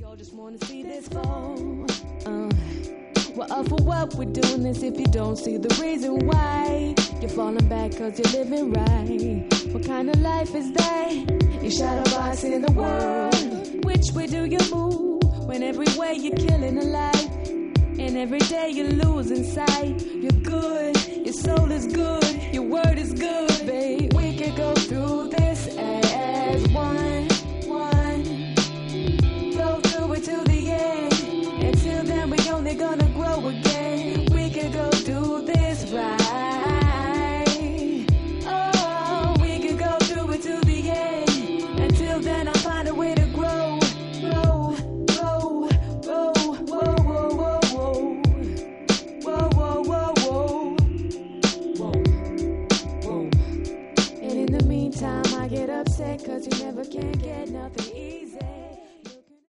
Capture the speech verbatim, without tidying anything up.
all just wanna see this fall. Uh, well, up for what we're doing this if you don't see the reason why. You're falling back cause you're living right. What kind of life is that? You shadow boxing the world. Which way do you move? When every way you're killing a life. And every day you're losing sight. You're good, your soul is good, your word is good, babe. We could go through this as one.